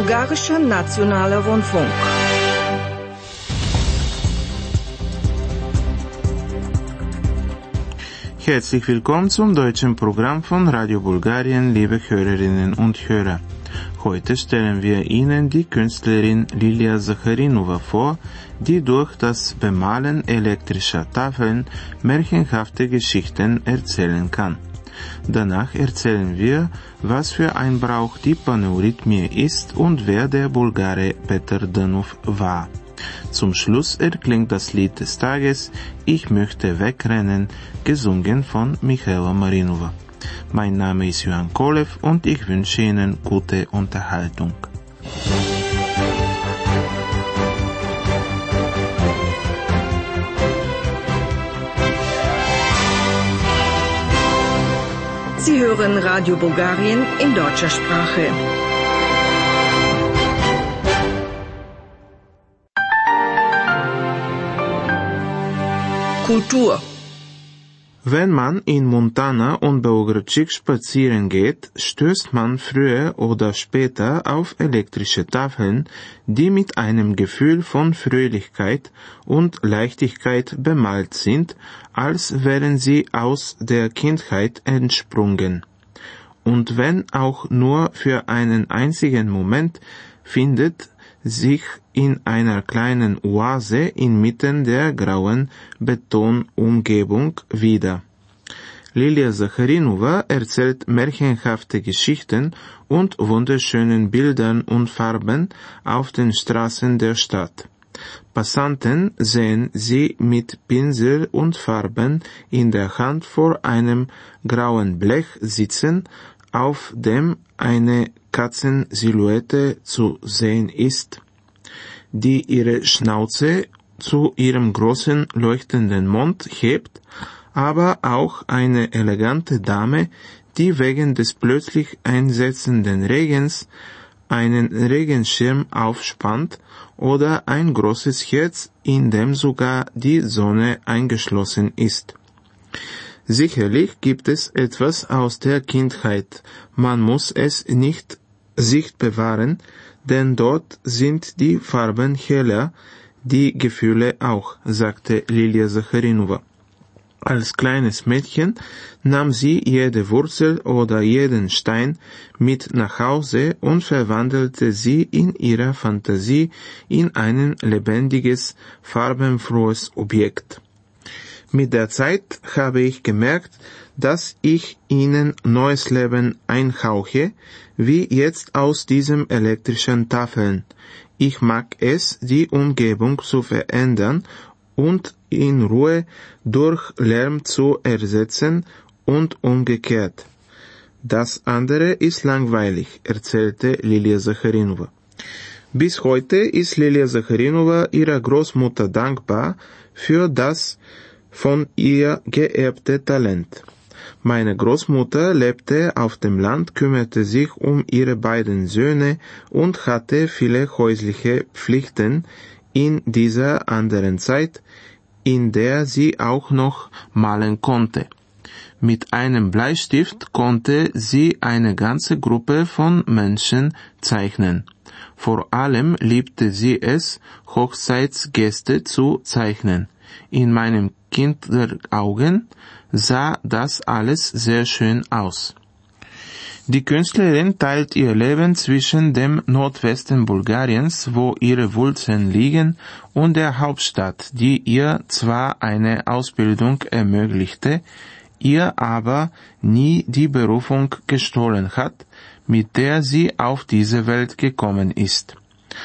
Bulgarischer Nationaler Rundfunk. Herzlich willkommen zum deutschen Programm von Radio Bulgarien, liebe Hörerinnen und Hörer. Heute stellen wir Ihnen die Künstlerin Lilia Zacharinova vor, die durch das Bemalen elektrischer Tafeln märchenhafte Geschichten erzählen kann. Danach erzählen wir, was für ein Brauch die Paneurythmie ist und wer der Bulgare Peter Dănuv war. Zum Schluss erklingt das Lied des Tages Ich möchte wegrennen, gesungen von Michaela Marinova. Mein Name ist Johann Kolev und ich wünsche Ihnen gute Unterhaltung. Sie hören Radio Bulgarien in deutscher Sprache. Kultur. Wenn man in Montana und Beograd spazieren geht, stößt man früher oder später auf elektrische Tafeln, die mit einem Gefühl von Fröhlichkeit und Leichtigkeit bemalt sind, als wären sie aus der Kindheit entsprungen. Und wenn auch nur für einen einzigen Moment, findet sich in einer kleinen Oase inmitten der grauen Betonumgebung wieder. Lilia Zacharinova erzählt märchenhafte Geschichten und wunderschönen Bildern und Farben auf den Straßen der Stadt. Passanten sehen sie mit Pinsel und Farben in der Hand vor einem grauen Blech sitzen, auf dem eine Katzensilhouette zu sehen ist, die ihre Schnauze zu ihrem großen leuchtenden Mund hebt, aber auch eine elegante Dame, die wegen des plötzlich einsetzenden Regens einen Regenschirm aufspannt oder ein großes Herz, in dem sogar die Sonne eingeschlossen ist. Sicherlich gibt es etwas aus der Kindheit, man muss es nicht sich bewahren, denn dort sind die Farben heller, die Gefühle auch, sagte Lilia Zacharinova. Als kleines Mädchen nahm sie jede Wurzel oder jeden Stein mit nach Hause und verwandelte sie in ihrer Fantasie in ein lebendiges, farbenfrohes Objekt. Mit der Zeit habe ich gemerkt, dass ich ihnen neues Leben einhauche, wie jetzt aus diesem elektrischen Tafeln. Ich mag es, die Umgebung zu verändern und in Ruhe durch Lärm zu ersetzen und umgekehrt. Das andere ist langweilig, erzählte Lilia Zacharinova. Bis heute ist Lilia Zacharinova ihrer Großmutter dankbar für das von ihr geerbte Talent. Meine Großmutter lebte auf dem Land, kümmerte sich um ihre beiden Söhne und hatte viele häusliche Pflichten in dieser anderen Zeit, in der sie auch noch malen konnte. Mit einem Bleistift konnte sie eine ganze Gruppe von Menschen zeichnen. Vor allem liebte sie es, Hochzeitsgäste zu zeichnen. In meinen Kinderaugen sah das alles sehr schön aus. Die Künstlerin teilt ihr Leben zwischen dem Nordwesten Bulgariens, wo ihre Wurzeln liegen, und der Hauptstadt, die ihr zwar eine Ausbildung ermöglichte, ihr aber nie die Berufung gestohlen hat, mit der sie auf diese Welt gekommen ist.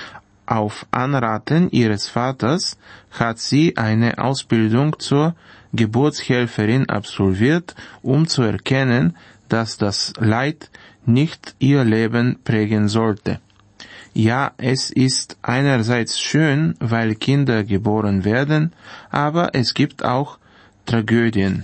Auf Anraten ihres Vaters hat sie eine Ausbildung zur Geburtshelferin absolviert, um zu erkennen, dass das Leid nicht ihr Leben prägen sollte. Ja, es ist einerseits schön, weil Kinder geboren werden, aber es gibt auch Tragödien.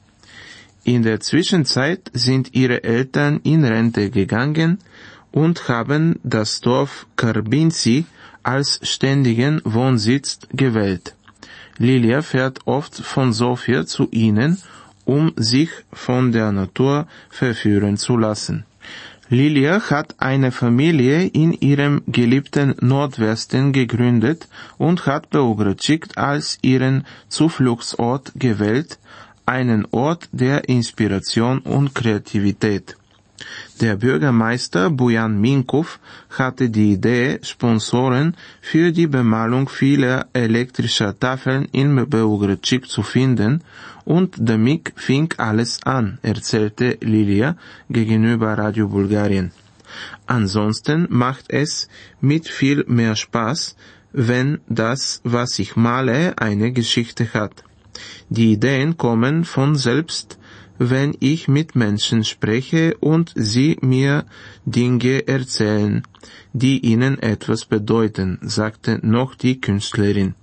In der Zwischenzeit sind ihre Eltern in Rente gegangen und haben das Dorf Karbinci als ständigen Wohnsitz gewählt. Lilia fährt oft von Sofia zu ihnen, um sich von der Natur verführen zu lassen. Lilia hat eine Familie in ihrem geliebten Nordwesten gegründet und hat Beogradchik als ihren Zufluchtsort gewählt, einen Ort der Inspiration und Kreativität. Der Bürgermeister Bujan Minkov hatte die Idee, Sponsoren für die Bemalung vieler elektrischer Tafeln in Beogradchik zu finden, und damit fing alles an, erzählte Lilia gegenüber Radio Bulgarien. Ansonsten macht es mit viel mehr Spaß, wenn das, was ich male, eine Geschichte hat. Die Ideen kommen von selbst, wenn ich mit Menschen spreche und sie mir Dinge erzählen, die ihnen etwas bedeuten, sagte noch die Künstlerin.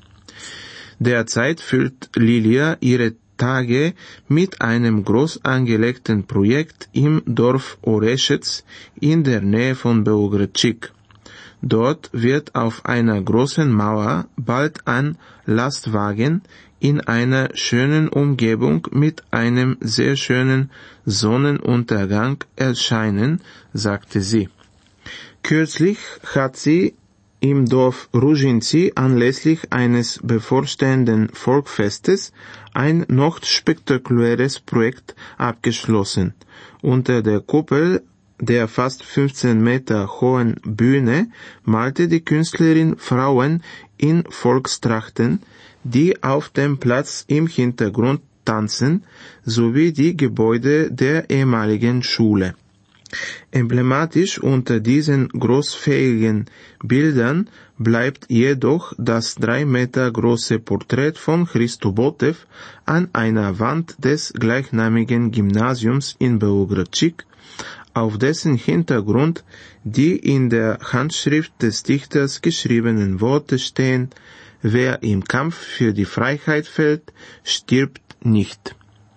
Derzeit füllt Lilia ihre Tage mit einem groß angelegten Projekt im Dorf Oreshets in der Nähe von Beogradchik. Dort wird auf einer großen Mauer bald ein Lastwagen in einer schönen Umgebung mit einem sehr schönen Sonnenuntergang erscheinen, sagte sie. Kürzlich hat sie im Dorf Ruzhinci anlässlich eines bevorstehenden Volksfestes ein noch spektakuläres Projekt abgeschlossen. Unter der Kuppel der fast 15 Meter hohen Bühne malte die Künstlerin Frauen in Volkstrachten, die auf dem Platz im Hintergrund tanzen, sowie die Gebäude der ehemaligen Schule. Emblematisch unter diesen großfähigen Bildern bleibt jedoch das 3 Meter große Porträt von Christo Botev an einer Wand des gleichnamigen Gymnasiums in Beogradchik, auf dessen Hintergrund die in der Handschrift des Dichters geschriebenen Worte stehen: Wer im Kampf für die Freiheit fällt, stirbt nicht.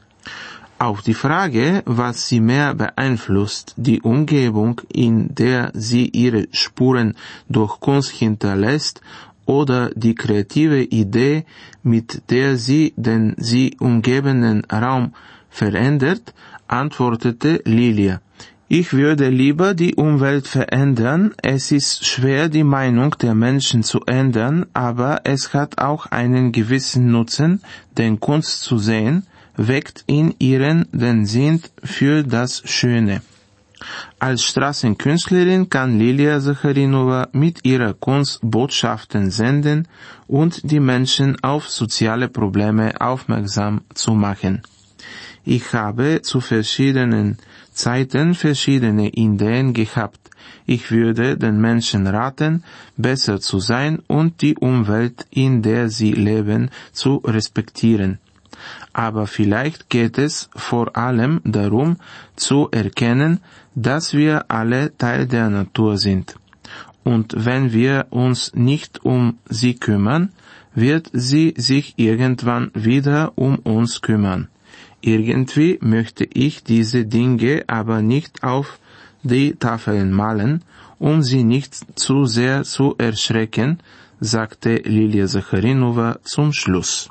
Auf die Frage, was sie mehr beeinflusst, die Umgebung, in der sie ihre Spuren durch Kunst hinterlässt, oder die kreative Idee, mit der sie den sie umgebenden Raum verändert, antwortete Lilia: Ich würde lieber die Umwelt verändern. Es ist schwer, die Meinung der Menschen zu ändern, aber es hat auch einen gewissen Nutzen, denn Kunst zu sehen, weckt in ihnen den Sinn für das Schöne. Als Straßenkünstlerin kann Lilia Zacharinova mit ihrer Kunst Botschaften senden und die Menschen auf soziale Probleme aufmerksam zu machen. Ich habe zu verschiedenen Zeiten verschiedene Ideen gehabt. Ich würde den Menschen raten, besser zu sein und die Umwelt, in der sie leben, zu respektieren. Aber vielleicht geht es vor allem darum, zu erkennen, dass wir alle Teil der Natur sind. Und wenn wir uns nicht um sie kümmern, wird sie sich irgendwann wieder um uns kümmern. Irgendwie möchte ich diese Dinge aber nicht auf die Tafeln malen, um sie nicht zu sehr zu erschrecken, sagte Lilia Zacharinova zum Schluss.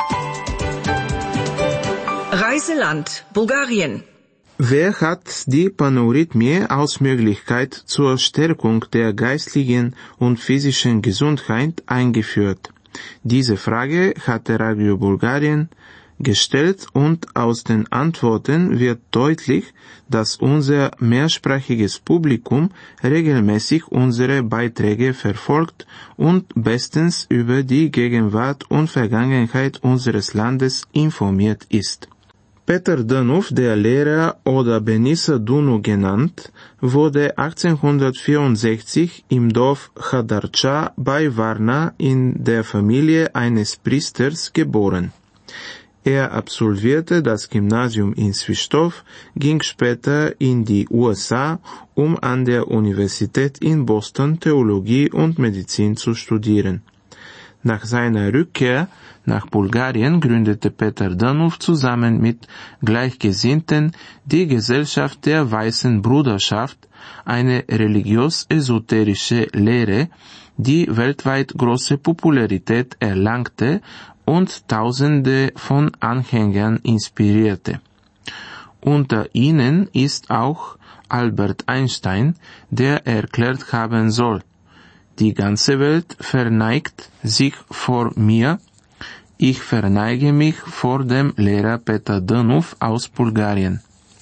Reiseland Bulgarien. Wer hat die Panorhythmie als Möglichkeit zur Stärkung der geistlichen und physischen Gesundheit eingeführt? Diese Frage hatte Radio Bulgarien gestellt, und aus den Antworten wird deutlich, dass unser mehrsprachiges Publikum regelmäßig unsere Beiträge verfolgt und bestens über die Gegenwart und Vergangenheit unseres Landes informiert ist. Peter Dănov, der Lehrer oder Benissa Dunu genannt, wurde 1864 im Dorf Hadarcha bei Varna in der Familie eines Priesters geboren. Er absolvierte das Gymnasium in Swistov, ging später in die USA, um an der Universität in Boston Theologie und Medizin zu studieren. Nach seiner Rückkehr nach Bulgarien gründete Peter Dănov zusammen mit Gleichgesinnten die Gesellschaft der Weißen Bruderschaft, eine religiös-esoterische Lehre, die weltweit große Popularität erlangte und Tausende von Anhängern inspirierte. Unter ihnen ist auch Albert Einstein, der erklärt haben soll: Die ganze Welt verneigt sich vor mir, ich verneige mich vor dem Lehrer Petar Dănuv aus Bulgarien.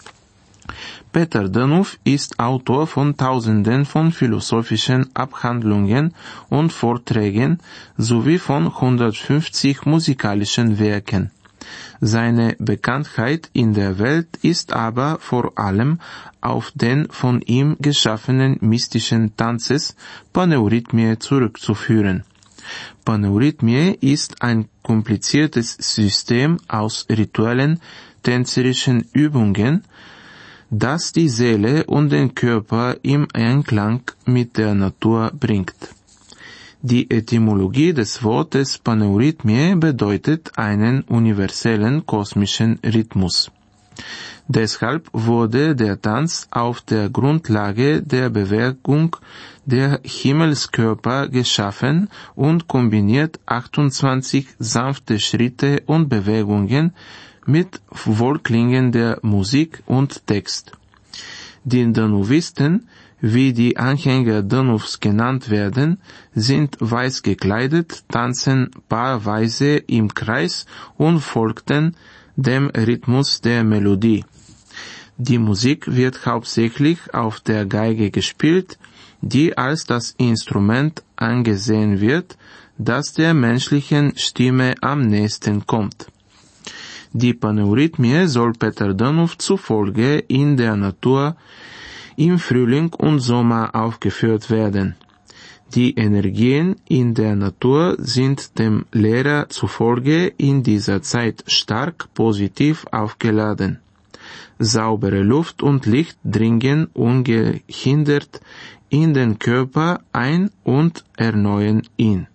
Petar Dănuv ist Autor von Tausenden von philosophischen Abhandlungen und Vorträgen sowie von 150 musikalischen Werken. Seine Bekanntheit in der Welt ist aber vor allem auf den von ihm geschaffenen mystischen Tanzes Paneurythmie zurückzuführen. Paneurythmie ist ein kompliziertes System aus rituellen, tänzerischen Übungen, das die Seele und den Körper im Einklang mit der Natur bringt. Die Etymologie des Wortes Paneurythmie bedeutet einen universellen kosmischen Rhythmus. Deshalb wurde der Tanz auf der Grundlage der Bewegung der Himmelskörper geschaffen und kombiniert 28 sanfte Schritte und Bewegungen mit wohlklingender Musik und Text. Die Dănuvisten, wie die Anhänger Dănuvs genannt werden, sind weiß gekleidet, tanzen paarweise im Kreis und folgten dem Rhythmus der Melodie. Die Musik wird hauptsächlich auf der Geige gespielt, die als das Instrument angesehen wird, das der menschlichen Stimme am nächsten kommt. Die Paneurythmie soll Petar Dănuv zufolge in der Natur im Frühling und Sommer aufgeführt werden. Die Energien in der Natur sind dem Lehrer zufolge in dieser Zeit stark positiv aufgeladen. Saubere Luft und Licht dringen ungehindert in den Körper ein und erneuern ihn.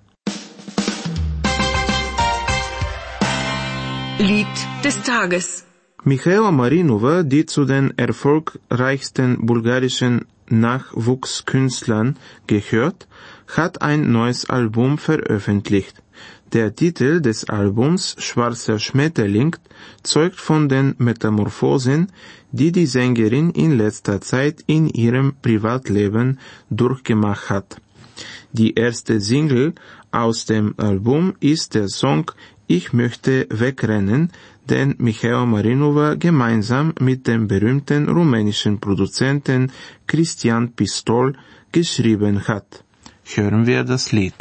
Lied des Tages. Mihaela Marinova, die zu den erfolgreichsten bulgarischen Nachwuchskünstlern gehört, hat ein neues Album veröffentlicht. Der Titel des Albums, Schwarzer Schmetterling, zeugt von den Metamorphosen, die die Sängerin in letzter Zeit in ihrem Privatleben durchgemacht hat. Die erste Single aus dem Album ist der Song Ich möchte wegrennen, den Mihaela Marinova gemeinsam mit dem berühmten rumänischen Produzenten Cristian Pistol geschrieben hat. Hören wir das Lied.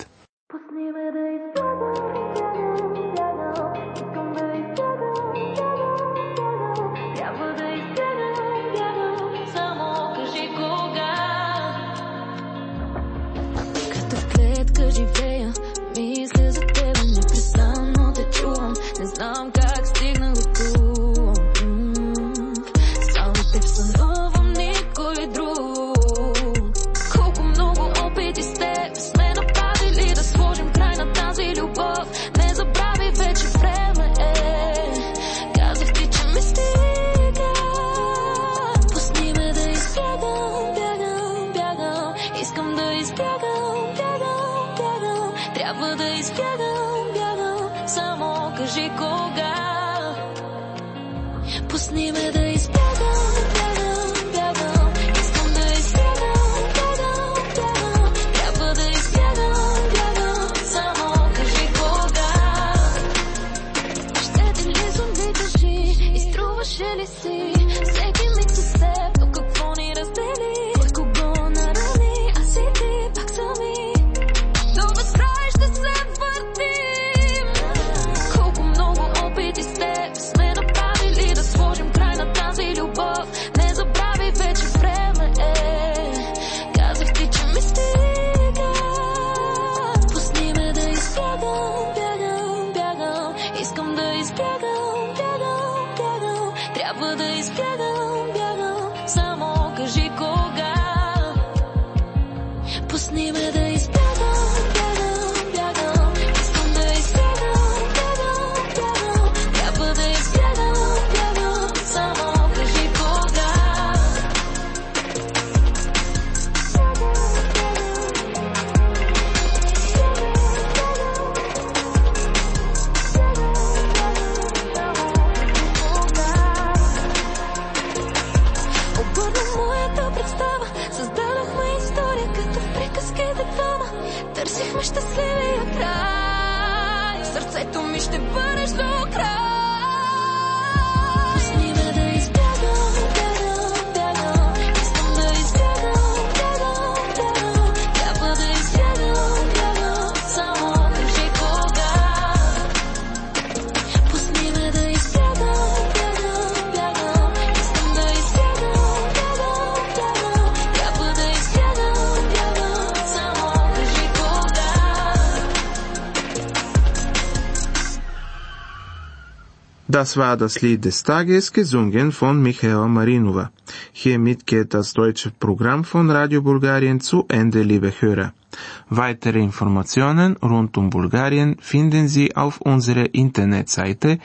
Das war das Lied des Tages, gesungen von Michaela Marinova. Hiermit geht das deutsche Programm von Radio Bulgarien zu Ende, liebe Hörer. Weitere Informationen rund um Bulgarien finden Sie auf unserer Internetseite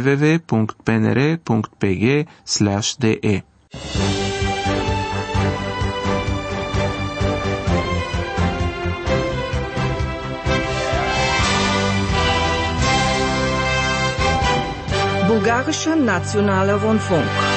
www.bnr.pg/de. Bulgarischer Nationaler Rundfunk.